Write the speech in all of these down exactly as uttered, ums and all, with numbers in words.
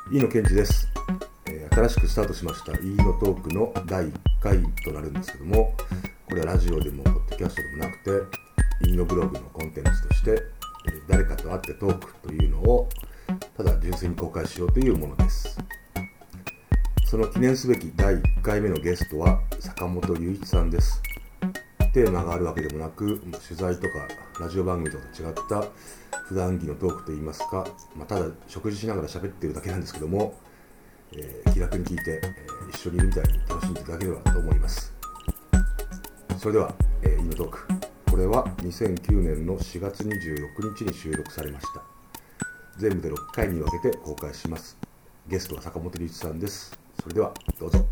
飯野健二です、えー、新しくスタートしました飯野トークのだいいっかいとなるんですけども、これはラジオでもポッドキャストでもなくて飯野ブログのコンテンツとして、えー、誰かと会ってトークというのをただ純粋に公開しようというものです。その記念すべきだいいっかいめのゲストは坂本龍一さんです。テーマがあるわけでもなく、取材とかラジオ番組とかと違った普段着のトークといいますか、まあ、ただ食事しながら喋ってるだけなんですけども、えー、気楽に聞いて、えー、一緒にいるみたいに楽しんでいただければと思います。それでは、えー、インドトーク、これはにせんきゅうねんのしがつにじゅうろくにちに収録されました。全部でろっかいに分けて公開します。ゲストは坂本龍一さんです。それではどうぞ。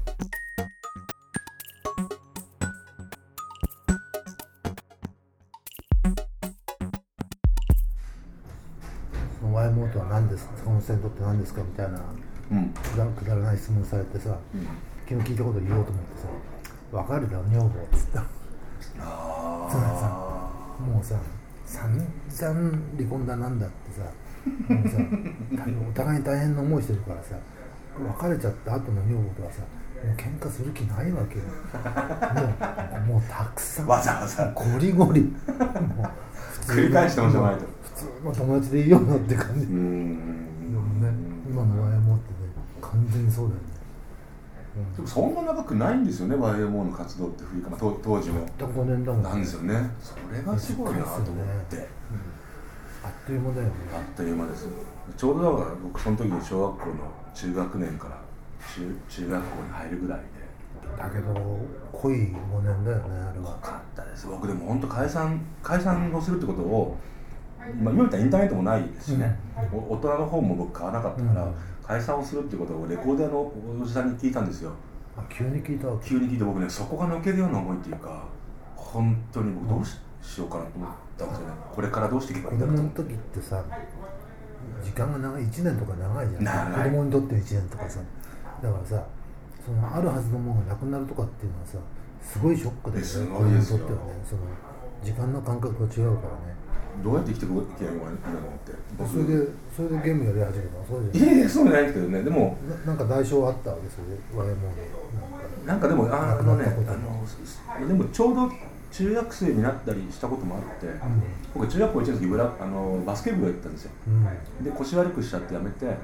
ワイエムオー とは何ですか、坂本さんにとって何ですかみたいな、うん、く, だくだらない質問されてさ、うん、昨日聞いたこと言おうと思ってさ、分かるだろ女房っつった。あつまりさ、もうさ散々離婚だなんだってさ、もうさお互いに大変な思いしてるからさ、別れちゃった後の女房とはさ、もう喧嘩する気ないわけよ。もう、もうたくさんわざわざゴリゴリもう繰り返してもしょうがないと、 普通の友達でいいよなって感じ。うーんでもね、今の ワイエムオー ってね、完全にそうだよね。 でもそんな長くないんですよね、ワイエムオー の活動って。冬か、まあ、当時もたったごねんだもんね。 なんですよね。それがすごいなと思って、ね、うん、 あっという間だよね。 あっという間です。ちょうどだから僕その時に小学校の中学年から 中, 中学校に入るぐらいで、 だけど濃いごねんだよね、あれは。 濃かったです。僕でも本当解散解散をするってことを、今みたいにインターネットもないですしね、うん、大人の本も僕買わなかったから、うん、解散をするってことをレコーダーのおじさんに聞いたんですよ。 あ、急に聞いたわけ。 急に聞いて、僕ね、そこが抜けるような思いっていうか、本当に僕どうしようかなと思ったんですよね。これからどうしていけばいいんだろうと。 子供の時ってさ、時間が長い、いちねんとか長いじゃん。 長い。 子供にとっていちねんとかさ、だからさ、そのあるはずのものがなくなるとかっていうのはさ、すごいショックだよね。 すごいですよ。 子供にとってはね、その時間の感覚が違うからね。 どうやって生きていけばいいのかなって。 それでそれでゲームやり始めたの？そうじゃない。いやいや、そうじゃないですけどね。でもな, なんか代償あったわけですよね、ワイエムオー の。 なんかでもあのね、あのでもちょうど中学生になったりしたこともあって、うん、僕中学校いちねんの時ブラあのバスケ部をやったんですよ、うん、で腰悪くしちゃってやめて、うん、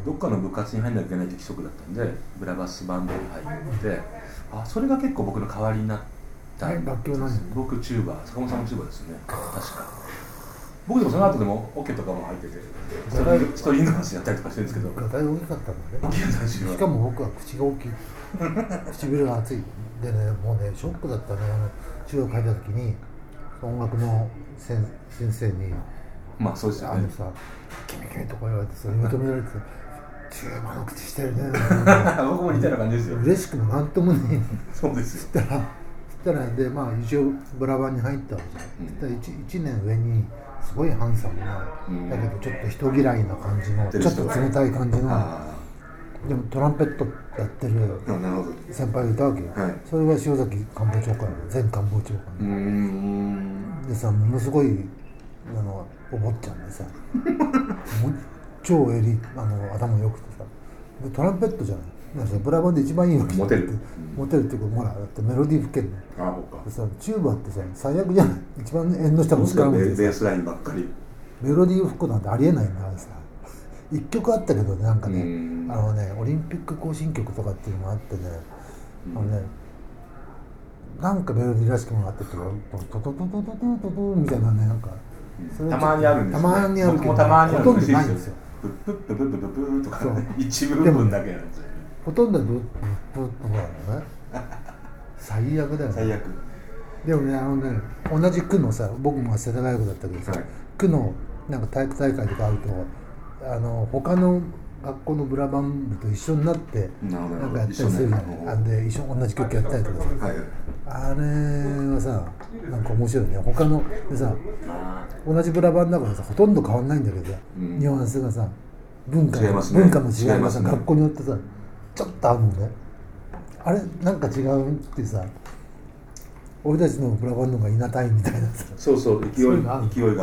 どっかの部活に入んなきゃいけないって規則だったんでブラバスバンドに入って、あ、それが結構僕の代わりになったんです。 楽器は何？ 僕チューバー、坂本さんもチューバーですよね、確か。僕でもその後でもオケとかも入っててストリング、ストリングダンスやったりとかしてるんですけど、 ガタイ大きかったんだね。 しかも僕は口が大きい唇が厚いでね、もうねショックだったね。あの中学入った時に音楽の先生に、 まあそうですよね、 あのさ、キメキメとか言われてさ、認められてチューバの口してるね僕も似たような感じですよ。 嬉しくもなんともねえ。 そうですよ。 そしたらそしたらで、まあ一応ブラバンに入ったわけじゃん、うん、そしたら 1, いちねん上にすごいハンサムな、うん、だけどちょっと人嫌いな感じの、ちょっと冷たい感じの、でもトランペットやってる先輩がいたわけよ、はい、それが塩崎官房長官、前官房長官、うーんでさ、ものすごいあのお坊ちゃんでさもう超襟あの頭良くてさ、でトランペットじゃない、なんかブラバンで一番いいわけモテる、 モテるっていうか、ほらだってメロディー吹けるの。ああ、そうか。でさ、チューバーってさ、最悪じゃない、一番縁の下の使うのでさ、 ベースラインばっかりメロディー吹くなんてありえないんだからさ。一曲あったけどね、なんかね、あのね、オリンピック行進曲とかっていうのがあってね、あのね、なんかメロディーらしきものがあってとか、トトトトトトトトみたいなね、なんか、 それたまにあるんですよ、ね。たまにあるけど、 僕もたまにあるほとんどないんですよ。 プップッププッププップとか、一部分だけなんですよ。 ほとんどはブッブッとかだよね。最悪だよね。 最悪。 でもね、あのね、同じ区のさ、僕も世田谷区だったけどさ、はい、区のなんか体育大会とかあると、あの他の学校のブラバン部と一緒になってなんかやったりするじゃない。あんで一緒同じ曲やったりとかさ、はい、あれはさ、なんか面白いね。他のでさ、同じブラバンだからさ、ほとんど変わんないんだけどさ、うん、ニュアンスがさ、文化、ね、文化の違いがさ、ね、学校によってさ、ちょっとあるのね。あれなんか違うってさ、俺たちのブラバンドがいなたいみたいなさ、 そうそう、勢いが勢いが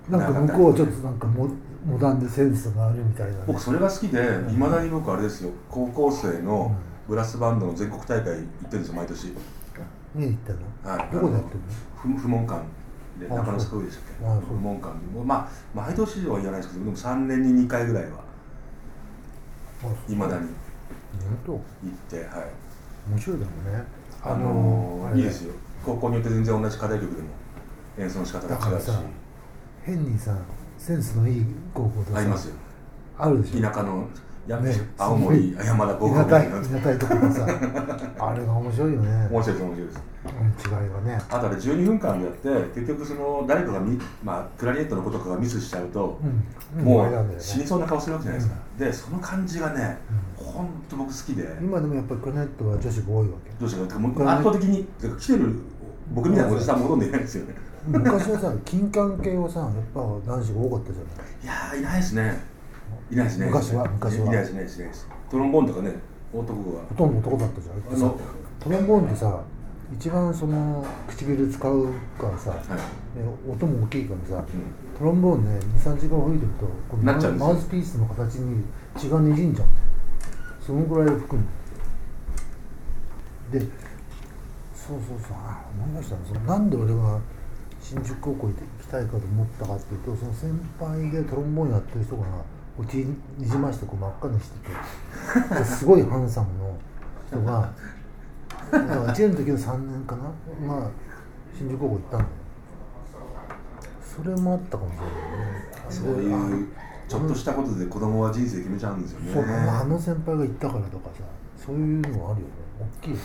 なんか向こうはちょっとなんかモモダンでセンスがあるみたいな、ね、 僕それが好きで、いまだに僕あれですよ、高校生のブラスバンドの全国大会行ってるんですよ、毎年。 見に行ってんの？はい。どこでやってるの？不問館で、中野スクールでしたっけ？不問館で、まあ毎年は言わないですけど、でもさんねんににかいぐらいはいまだに行って、はい。 面白いだろうね。 あのー、いいですよ。高校によって全然同じ課題曲でも演奏の仕方が違うし。 変にさ、センスのいい高校とかありますよ。 あるでしょ。 田舎のや、ね、青森山田高校みたいな田舎いところさあれが面白いよね。 面白いです面白いです。 違いがね。 あとあれじゅうにふんかんでやって結局その誰かがみ、まあ、クラリネットの子とかがミスしちゃうと、うん、もう、ね、死にそうな顔するわけじゃないですか、うん、でその感じがね、うん、ほんと僕好きで。 今でもやっぱりクラリネットは女子が多いわけ。 女子が圧倒的に来てる僕みたいなおじさんもほとんどいないですよね。 昔はさ金管系はさやっぱ男子が多かったじゃない。 いやーいないですね。いないですね。 昔は昔はいないですね。いないです。トロンボーンとかね男がほとんど男だったじゃん。あのトロンボーンってさ一番その唇使うからさ、はい、音も大きいからさ、うん、トロンボーンねにさんじかん吹いてるとこのマウスピースの形に血がにじんじゃん。そのぐらい吹くんで、そうそうそう、あ思いましたね。そのなんで俺が新宿高校行きたいかと思ったかっていうと、その先輩でトロンボーンやってる人がうちにじましてこう真っ赤にしててすごいハンサムの人がだからいちねんの時のさんねんかな、まあ新宿高校行ったんだよ。それもあったかもしれないね。 そういうちょっとしたことで子供は人生決めちゃうんですよね。 そう、あの先輩が行ったからとかさ、そういうのはあるよね。大きいよね。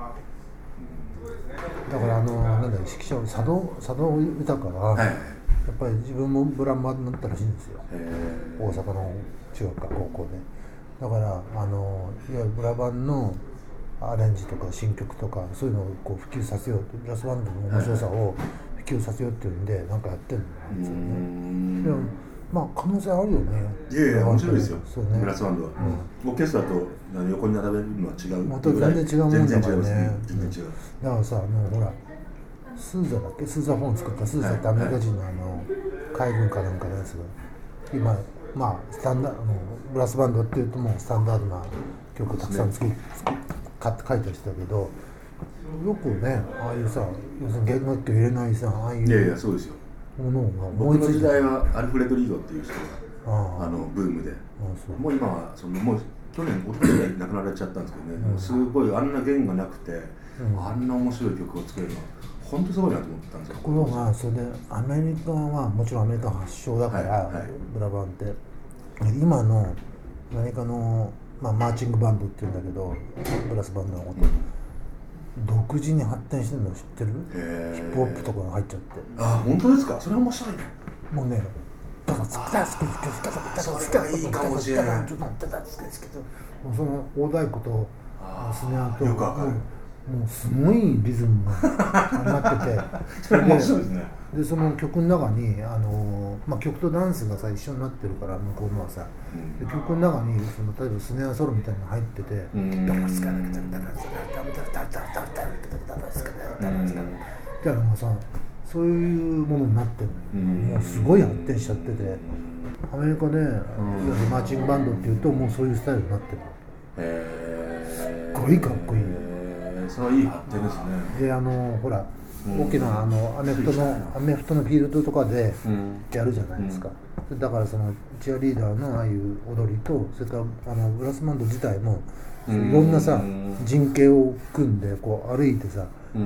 だからあのなんだろう、指揮者佐渡佐渡豊が、はい、やっぱり自分もブランマーになったらしいんですよ。大阪の中学か高校で。だからあのいわゆるブラバンのアレンジとか新曲とかそういうのをこう普及させようと、ブラスバンドの面白さを普及させようっていうんでなんかやってるんですよね。でもまあ可能性あるよね。 いやいや面白いですよ。 そうね、 ブラスバンドは。うん、オーケストラと横に並べるのは違う。 また全然違うもんだからね。 全然違う。 だからさ、もうほらスーザだっけ、スーザフォン作ったスーザってアメリカ人のあの海軍かなんかのやつが今まあスタンダードのブラスバンドっていうともうスタンダードな曲をたくさん作り買って書いた人だけど、よくねああいうさ要するに弦楽器を入れないさああいういやいやそうですよ。 ものが僕の時代はアルフレッド・リードっていう人があのブームで、もう今はそのもう去年一昨年亡くなられちゃったんですけどね、うん、すごいあんな弦がなくて、うん、あんな面白い曲を作れるのは本当すごいなと思ってたんですよ。 ところがそれでアメリカはもちろんアメリカ発祥だから、はいはい、ブラバンって今のアメリカの、まあ、マーチングバンドっていうんだけどブラスバンドのこと、うん、独自に発展してるの知ってる？ヒップホップとかが入っちゃって。 あ本当ですか？それは面白いね。 もうねだから好きだ好きだそれがいいかもしれない。 ちょっと待ってたんですけど、その大太鼓とスネアとよくわかる。 もうすごいリズムがなっててそれ面白いですね。 でその曲の中にあの、まあ、曲とダンスがさ一緒になってるから向こうのはさ、うん、で曲の中にその例えばスネアソロみたいなのが入っててダラスカダラダラダラダラダラダラダラダラダラダラスカダラダラダラみたいなのがさそういうものになってるのよ。もうすごい発展しちゃっててアメリカで、ね、マーチングバンドっていうともうそういうスタイルになってる。すっごいかっこいい。 それはいい発展ですね。 であのほら、うん、大きなあのアメフトのアメフトのフィールドとかでやるじゃないですか、うん、だからそのチアリーダーのああいう踊りとそれからあのブラスバンド自体もいろんなさ、うん、陣形を組んでこう歩いてさ、うん、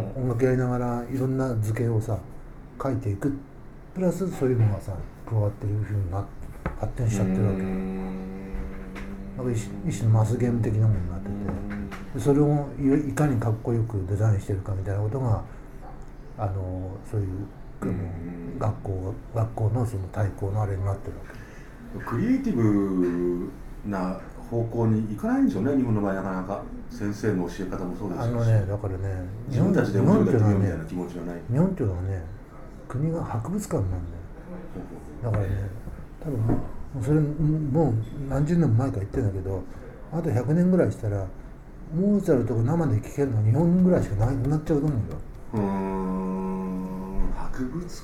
音楽やりながらいろんな図形をさ書いていくプラスそういうのがさ加わってるふうにな発展しちゃってるわけ。なんか一種のマスゲーム的なものになってて、それをいかにかっこよくデザインしてるかみたいなことがあのそういう学校学校のその対抗のあれになってるわけ。クリエイティブな方向に行かないんでしょうね、日本の場合なかなか。先生の教え方もそうですし、 あのねだからね自分たちで面白いだけ言うみたいな気持ちはない。 日本っていうのはね国が博物館なんだよ。だからね多分それもう何十年も前から言ってるんだけど、あとひゃくねんぐらいしたらモーツァルトが生で聴けるのは日本ぐらいしかなくなっちゃうと思うよ。 うーん博物館、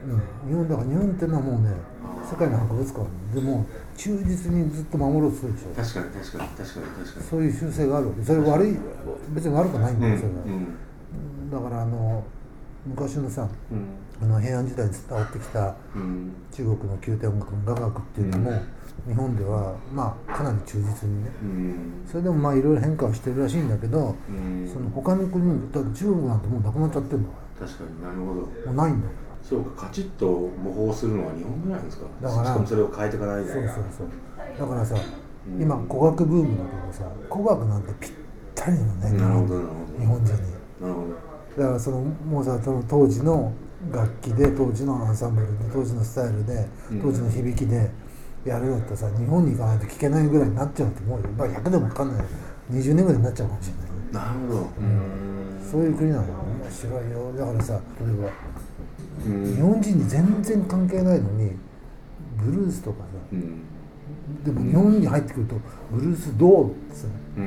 うん、日本だから日本っていうのはもうね世界の博物館でも忠実にずっと守ろうとするでしょ。 確かに確かに確かに確かにそういう習性があるわけ。それ悪い別に悪くないんだよ、 うんそれは、 うん、 だからあの昔のさ、 うん、 あの平安時代に伝わってきたうん中国の宮廷音楽の雅楽っていうのも、うん、日本ではまあかなり忠実にね、うん、それでもまあいろいろ変化をしてるらしいんだけど、うん、その他の国にだって中国なんてもうなくなっちゃってるの。 確かになるほど。もうないんだよ。 そうか、カチッと模倣するのは日本ぐらいなんですか。 だからしかもそれを変えていかないで。 そうそうそう。だからさ、うん、今古楽ブームだけどさ、古楽なんてぴったりなのね。 なるほどなるほど。 日本人に。 なるほど。 だからそのモーツァルトの当時の楽器で当時のアンサンブルで当時のスタイルで当時の響きでやるのってさ、日本に行かないと聴けないぐらいになっちゃうと思うよ。まあひゃくでも分かんない。にじゅうねんぐらいになっちゃうかもしれない。 なるほど。うん、そういう国なの。面白いよ。だからさ、例えば日本人に全然関係ないのにブルースとかさ、うん、でも日本に入ってくるとブルースドーってさ、うん、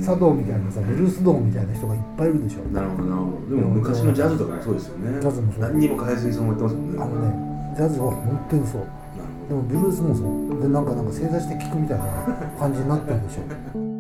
茶道みたいなさ、ブルースドーみたいな人がいっぱいいるでしょ。 なるほどなるほど。でも昔のジャズとかもそうですよね。ジャズもそう。何にも変えずにそう思ってますもんね。 あのね、ジャズは本当にそう。でもブルースもそうで、なんかなんか正座して聴くみたいな感じになってるでしょ。